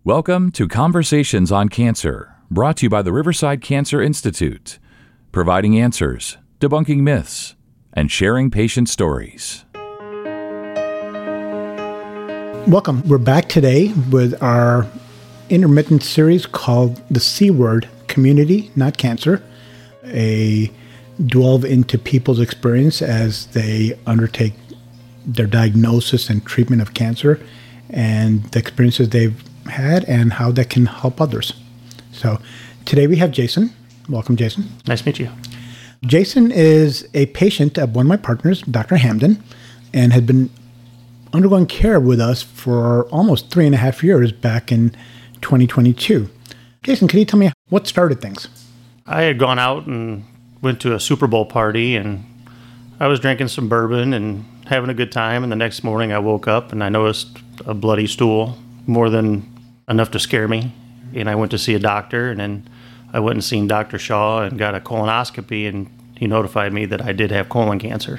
Welcome to Conversations on Cancer, brought to you by the Riverside Cancer Institute, providing answers, debunking myths, and sharing patient stories. Welcome. We're back today with our intermittent series called The C Word, Community, Not Cancer, a delve into people's experience as they undertake their diagnosis and treatment of cancer and the experiences they've had and how that can help others. So today we have Jason. Welcome, Jason. Nice to meet you. Jason is a patient of one of my partners, Dr. Hamden, and had been undergoing care with us for almost 3.5 years back in 2022. Jason, can you tell me what started things? I had gone out and went to a Super Bowl party, and I was drinking some bourbon and having a good time, and the next morning I woke up and I noticed a bloody stool, more than enough to scare me, and I went to see a doctor, and then I went and seen Dr. Shaw and got a colonoscopy, and he notified me that I did have colon cancer.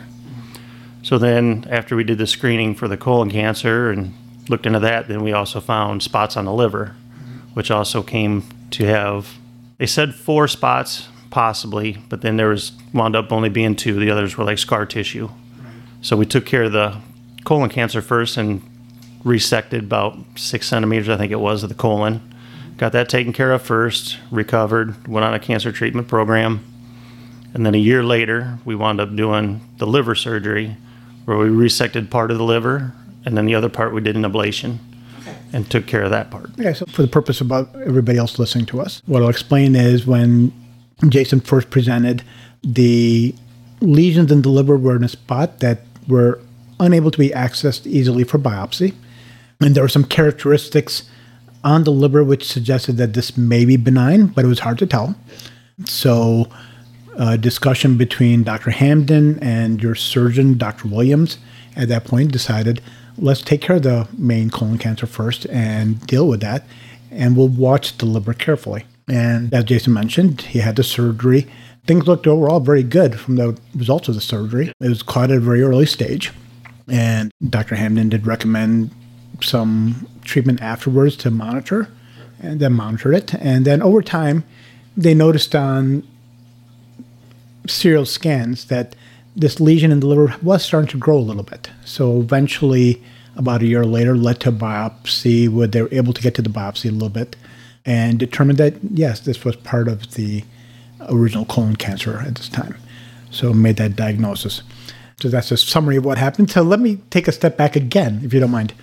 So then after we did the screening for the colon cancer and looked into that, then we also found spots on the liver, which also came to have, they said 4 spots possibly, but then there was wound up only being 2. The others were like scar tissue. So we took care of the colon cancer first and resected about 6 centimeters, I think it was, of the colon. Got that taken care of first, recovered, went on a cancer treatment program. And then a year later, we wound up doing the liver surgery where we resected part of the liver, and then the other part we did an ablation and took care of that part. Okay, so for the purpose of everybody else listening to us, what I'll explain is when Jason first presented, the lesions in the liver were in a spot that were unable to be accessed easily for biopsy. And there were some characteristics on the liver which suggested that this may be benign, but it was hard to tell. So a discussion between Dr. Hamden and your surgeon, Dr. Williams, at that point decided, let's take care of the main colon cancer first and deal with that, and we'll watch the liver carefully. And as Jason mentioned, he had the surgery. Things looked overall very good from the results of the surgery. It was caught at a very early stage, and Dr. Hamden did recommend some treatment afterwards to monitor, and then monitored it. And then over time, they noticed on serial scans that this lesion in the liver was starting to grow a little bit. So eventually, about a year later, led to a biopsy where they were able to get to the biopsy a little bit and determined that, yes, this was part of the original colon cancer at this time. So made that diagnosis. So that's a summary of what happened. So let me take a step back again, if you don't mind.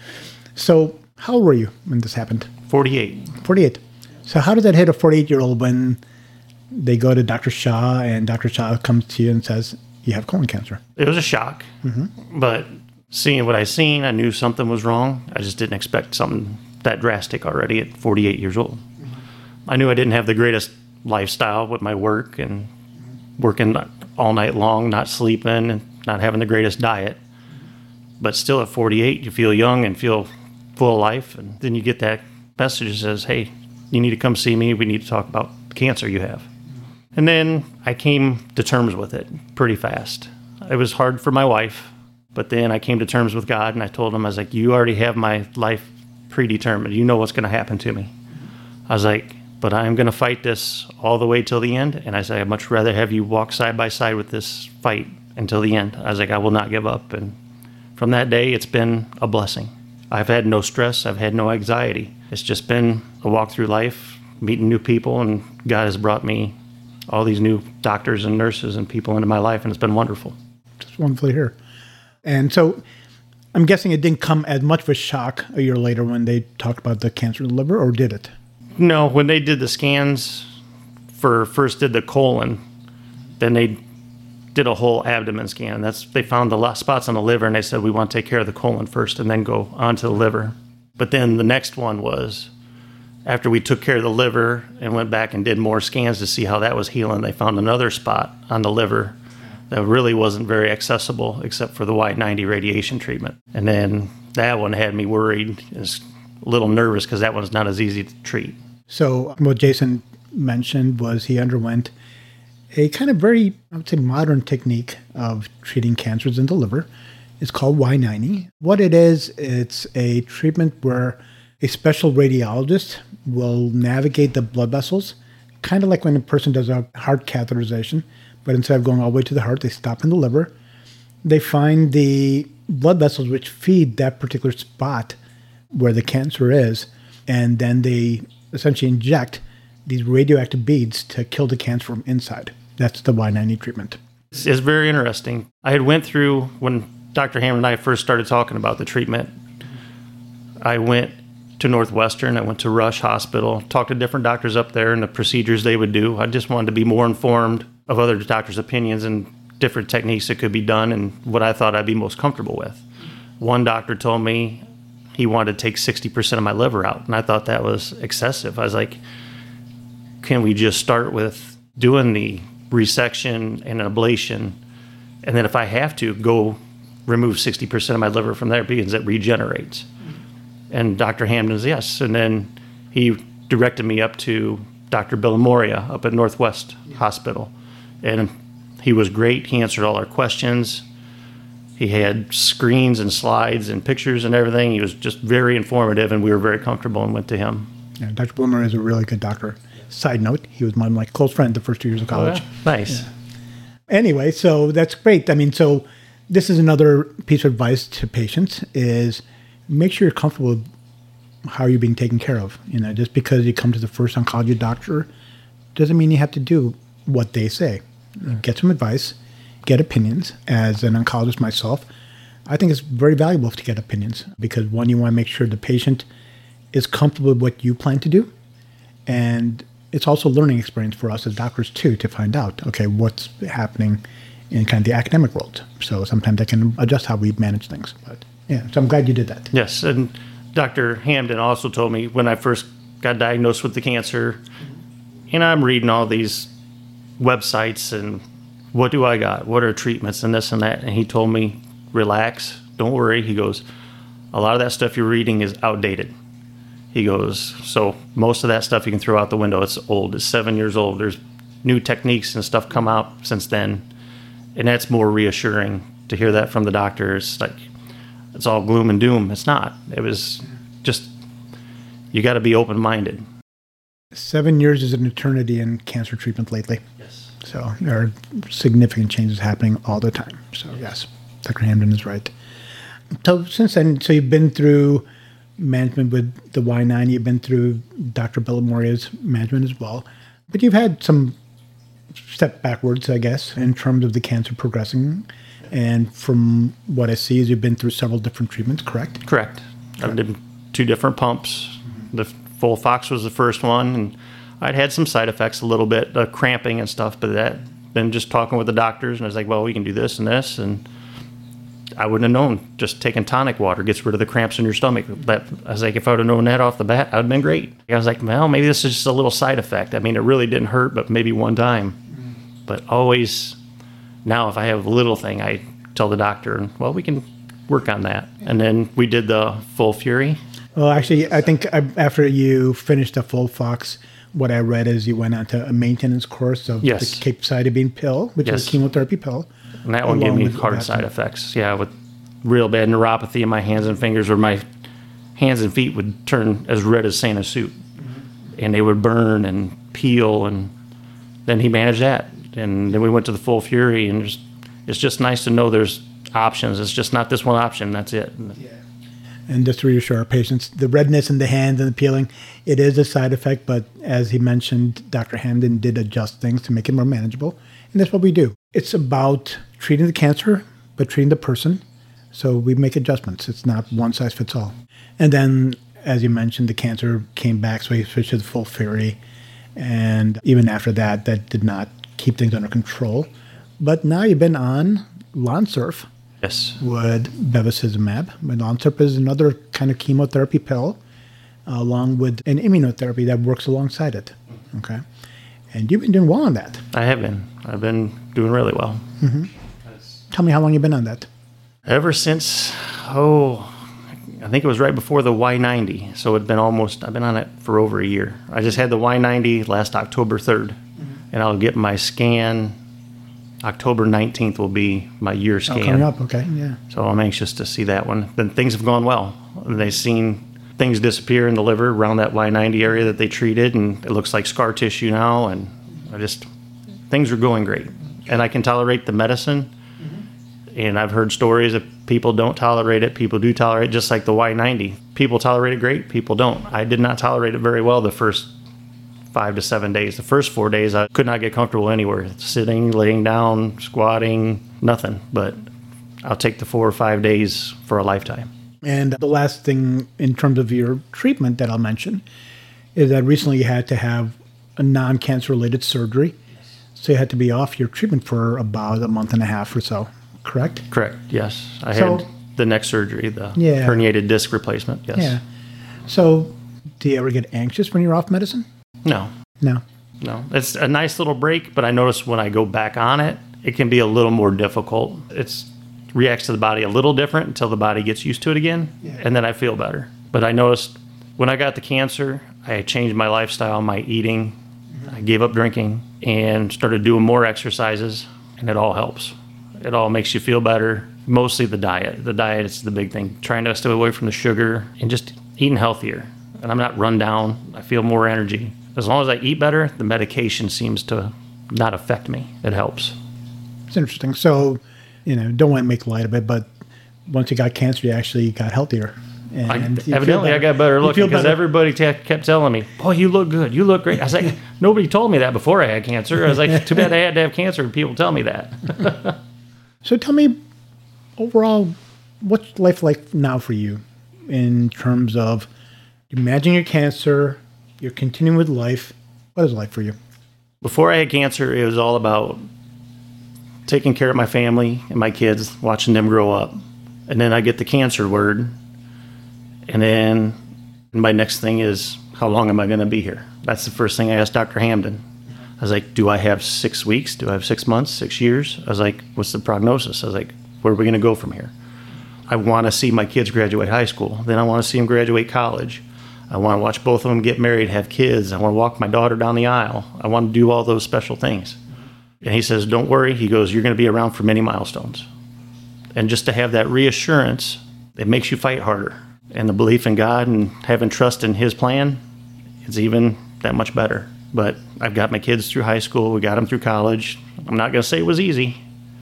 So how old were you when this happened? 48. 48. So how did that hit a 48-year-old when they go to Dr. Shaw and Dr. Shaw comes to you and says, you have colon cancer? It was a shock, but seeing what I seen, I knew something was wrong. I just didn't expect something that drastic already at 48 years old. I knew I didn't have the greatest lifestyle with my work and working all night long, not sleeping, and not having the greatest diet. But still at 48, you feel young and feel full of life. And then you get that message that says, hey, you need to come see me. We need to talk about the cancer you have. And then I came to terms with it pretty fast. It was hard for my wife, but then I came to terms with God, and I told him, I was like, you already have my life predetermined. You know what's going to happen to me. I was like, but I'm going to fight this all the way till the end. And I said, I'd much rather have you walk side by side with this fight until the end. I was like, I will not give up. And from that day, it's been a blessing. I've had no stress. I've had no anxiety. It's just been a walk through life, meeting new people, and God has brought me all these new doctors and nurses and people into my life, and it's been wonderful. Just wonderful to hear. And so I'm guessing it didn't come as much of a shock a year later when they talked about the cancer of the liver, or did it? No, when they did the scans first did the colon, then they did a whole abdomen scan. They found the spots on the liver, and they said, we want to take care of the colon first and then go on to the liver. But then the next one was, after we took care of the liver and went back and did more scans to see how that was healing, they found another spot on the liver that really wasn't very accessible except for the Y90 radiation treatment. And then that one had me worried, is a little nervous because that one's not as easy to treat. So what Jason mentioned was he underwent a kind of very, I would say, modern technique of treating cancers in the liver. It's called Y90. What it is, it's a treatment where A special radiologist will navigate the blood vessels, kind of like when a person does a heart catheterization, but instead of going all the way to the heart, they stop in the liver. They find the blood vessels which feed that particular spot where the cancer is, and then they essentially inject these radioactive beads to kill the cancer from inside. That's the Y90 treatment. It's very interesting. I had went through, when Dr. Hammond and I first started talking about the treatment, I went to Northwestern, I went to Rush Hospital, talked to different doctors up there and the procedures they would do. I just wanted to be more informed of other doctors' opinions and different techniques that could be done and what I thought I'd be most comfortable with. One doctor told me he wanted to take 60% of my liver out, and I thought that was excessive. I was like, can we just start with doing the resection and an ablation, and then if I have to, go remove 60% of my liver from there because it regenerates? And Dr. Hammond was yes. And then he directed me up to Dr. Billamoria up at Northwest Hospital. And he was great. He answered all our questions. He had screens and slides and pictures and everything. He was just very informative, and we were very comfortable and went to him. Yeah, Dr. Billamoria is a really good doctor. Side note, he was my close friend the first 2 years of college. Oh, yeah. Nice. Yeah. Anyway, so that's great. I mean, so this is another piece of advice to patients is make sure you're comfortable with how you're being taken care of. You know, just because you come to the first oncology doctor doesn't mean you have to do what they say. Get some advice, get opinions. As an oncologist myself, I think it's very valuable to get opinions because, one, you want to make sure the patient is comfortable with what you plan to do. And it's also a learning experience for us as doctors, too, to find out, okay, what's happening in kind of the academic world. So sometimes I can adjust how we manage things. But yeah, so I'm glad you did that. Yes, and Dr. Hampton also told me when I first got diagnosed with the cancer, and I'm reading all these websites and what do I got? What are treatments and this and that? And he told me, relax, don't worry. He goes, a lot of that stuff you're reading is outdated. He goes, so most of that stuff you can throw out the window. It's old. It's 7 years old. There's new techniques and stuff come out since then. And that's more reassuring to hear that from the doctor. It's like, it's all gloom and doom. It's not. It was just, you got to be open-minded. 7 years is an eternity in cancer treatment lately. Yes. So there are significant changes happening all the time. So yes, Dr. Hampton is right. So since then, so you've been through management with the Y90, you've been through Dr. Billamoria's management as well, but you've had some step backwards, I guess, in terms of the cancer progressing. And from what I see is you've been through several different treatments, correct? Correct. I did 2 different pumps. The FOLFOX was the first one, and I'd had some side effects a little bit, cramping and stuff, but then just talking with the doctors, and I was like, well, we can do this and this, and I wouldn't have known. Just taking tonic water gets rid of the cramps in your stomach. But I was like, if I would have known that off the bat, that would have been great. I was like, well, maybe this is just a little side effect. I mean, it really didn't hurt, but maybe one time. But always, now if I have a little thing, I tell the doctor, well, we can work on that. And then we did the Full Fury. Well, actually, I think after you finished the FOLFOX, what I read is you went on to a maintenance course of the capecitabine pill, which is a chemotherapy pill. And that one gave me hard side effects. Yeah, with real bad neuropathy in my hands and fingers, where my hands and feet would turn as red as Santa soup. And they would burn and peel, and then he managed that. And then we went to the Full Fury, and it's just nice to know there's options. It's just not this one option, that's it. Yeah. And just to reassure our patients, the redness in the hands and the peeling, it is a side effect, but as he mentioned, Dr. Hampton did adjust things to make it more manageable, and that's what we do. It's about treating the cancer, but treating the person, so we make adjustments. It's not one size fits all. And then, as you mentioned, the cancer came back, so he switched to the Full Fury, and even after that, that did not keep things under control. But now you've been on Lonsurf. Yes. With bevacizumab. But Lonsurf is another kind of chemotherapy pill, along with an immunotherapy that works alongside it. Okay. And you've been doing well on that. I have been. I've been doing really well. Mm-hmm. Tell me how long you've been on that. Ever since, I think it was right before the Y90. So I've been on it for over a year. I just had the Y90 last October 3rd. And I'll get my scan. October 19th will be my year scan. Oh, coming up, okay, yeah. So I'm anxious to see that one. Then things have gone well. Things things disappear in the liver around that Y90 area that they treated, and it looks like scar tissue now, and things are going great. And I can tolerate the medicine, and I've heard stories that people don't tolerate it, people do tolerate it, just like the Y90. People tolerate it great, people don't. I did not tolerate it very well the first 5 to 7 days. The first 4 days, I could not get comfortable anywhere, sitting, laying down, squatting, nothing. But I'll take the 4 or 5 days for a lifetime. And the last thing in terms of your treatment that I'll mention is that recently you had to have a non-cancer related surgery. So you had to be off your treatment for about a month and a half or so, correct? Correct, yes. I had the neck surgery, the herniated disc replacement, yes. Yeah. So do you ever get anxious when you're off medicine? No. No. It's a nice little break, but I notice when I go back on it, it can be a little more difficult. It reacts to the body a little different until the body gets used to it again, and then I feel better. But I noticed when I got the cancer, I changed my lifestyle, my eating. I gave up drinking and started doing more exercises, and it all helps. It all makes you feel better. Mostly the diet. The diet is the big thing. Trying to stay away from the sugar and just eating healthier. And I'm not run down. I feel more energy. As long as I eat better, the medication seems to not affect me. It helps. It's interesting. So, don't want to make light of it, but once you got cancer, you actually got healthier. And evidently, I got better looking because everybody kept telling me, "Boy, you look good. You look great." I was like, nobody told me that before I had cancer. I was like, too bad I had to have cancer and people tell me that. So tell me, overall, what's life like now for you in terms of imagine your cancer, you're continuing with life. What is life for you? Before I had cancer, it was all about taking care of my family and my kids, watching them grow up. And then I get the cancer word. And then my next thing is, how long am I going to be here? That's the first thing I asked Dr. Hamden. I was like, do I have 6 weeks? Do I have 6 months, 6 years? I was like, what's the prognosis? I was like, where are we going to go from here? I want to see my kids graduate high school. Then I want to see them graduate college. I want to watch both of them get married, have kids. I want to walk my daughter down the aisle. I want to do all those special things. And he says, don't worry. He goes, you're going to be around for many milestones. And just to have that reassurance, it makes you fight harder. And the belief in God and having trust in his plan is even that much better. But I've got my kids through high school. We got them through college. I'm not going to say it was easy,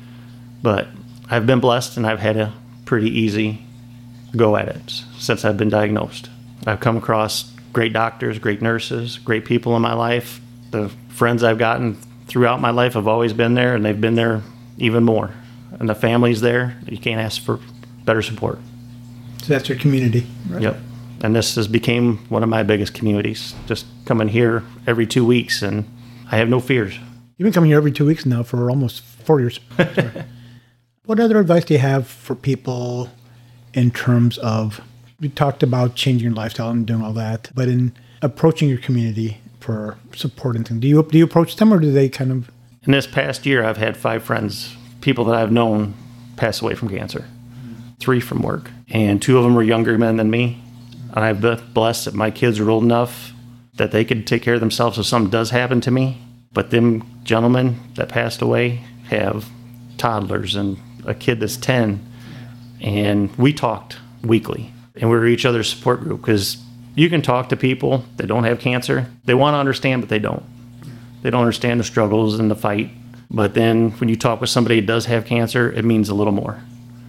but I've been blessed and I've had a pretty easy go at it since I've been diagnosed. I've come across great doctors, great nurses, great people in my life. The friends I've gotten throughout my life have always been there, and they've been there even more. And the family's there. You can't ask for better support. So that's your community, right? Yep. And this has become one of my biggest communities. Just coming here every 2 weeks, and I have no fears. You've been coming here every 2 weeks now for almost 4 years. What other advice do you have for people in terms of, you talked about changing your lifestyle and doing all that, but in approaching your community for support and things, do you approach them, or do they kind of? In this past year, I've had 5 friends, people that I've known, pass away from cancer. 3 from work, and 2 of them were younger men than me. And I've been blessed that my kids are old enough that they could take care of themselves if something does happen to me. But them gentlemen that passed away have toddlers and a kid that's 10, and we talked weekly, and we were each other's support group, because you can talk to people that don't have cancer. They want to understand, but they don't. They don't understand the struggles and the fight. But then when you talk with somebody that does have cancer, it means a little more.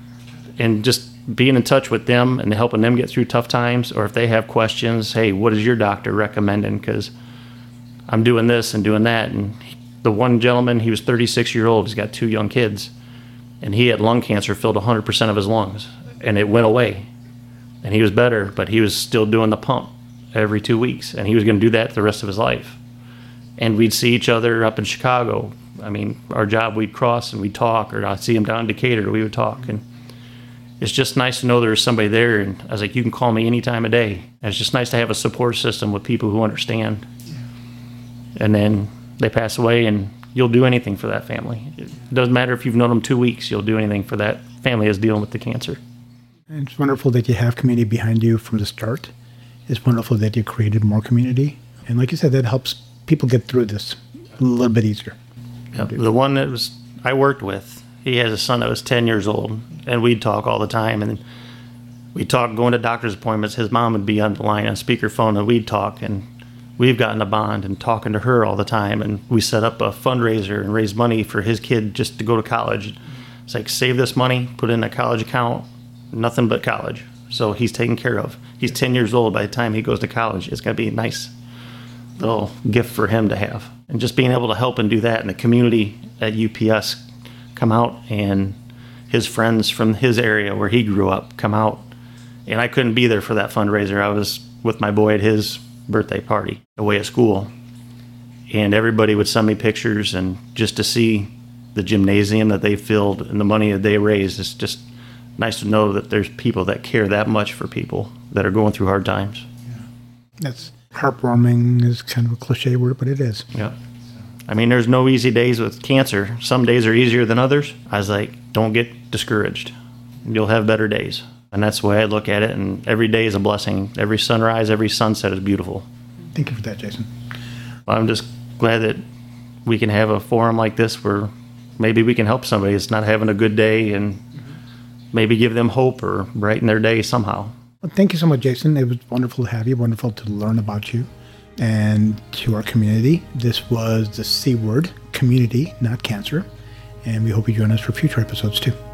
And just being in touch with them and helping them get through tough times, or if they have questions, hey, what is your doctor recommending? Because I'm doing this and doing that. And the one gentleman, he was 36 years old. He's got 2 young kids. And he had lung cancer, filled 100% of his lungs. And it went away. And he was better, but he was still doing the pump every 2 weeks. And he was going to do that the rest of his life. And we'd see each other up in Chicago. I mean, our job, we'd cross and we'd talk, or I'd see him down in Decatur, we would talk. And it's just nice to know there's somebody there. And I was like, you can call me any time of day. And it's just nice to have a support system with people who understand. And then they pass away, and you'll do anything for that family. It doesn't matter if you've known them 2 weeks, you'll do anything for that family that's dealing with the cancer. And it's wonderful that you have community behind you from the start. It's wonderful that you created more community. And like you said, that helps people get through this a little bit easier. Yep. The one that I worked with, he has a son that was 10 years old, and we'd talk all the time. And We talk going to doctor's appointments. His mom would be on the line on speakerphone, and we'd talk, and we've gotten a bond and talking to her all the time. And we set up a fundraiser and raise money for his kid just to go to college. It's like, save this money, put it in a college account, nothing but college. So he's taken care of. He's 10 years old by the time he goes to college. It's going to be a nice little gift for him to have. And just being able to help and do that, and the community at UPS come out, and his friends from his area where he grew up come out. And I couldn't be there for that fundraiser. I was with my boy at his birthday party away at school. And everybody would send me pictures, and just to see the gymnasium that they filled and the money that they raised, it's just nice to know that there's people that care that much for people that are going through hard times. Yeah. That's heartwarming is kind of a cliche word, but it is. Yeah. I mean, there's no easy days with cancer. Some days are easier than others. I was like, don't get discouraged. You'll have better days. And that's the way I look at it. And every day is a blessing. Every sunrise, every sunset is beautiful. Thank you for that, Jason. I'm just glad that we can have a forum like this where maybe we can help somebody that's not having a good day, and maybe give them hope or brighten their day somehow. Well, thank you so much, Jason. It was wonderful to have you, wonderful to learn about you and to our community. This was the C word, community, not cancer. And we hope you join us for future episodes too.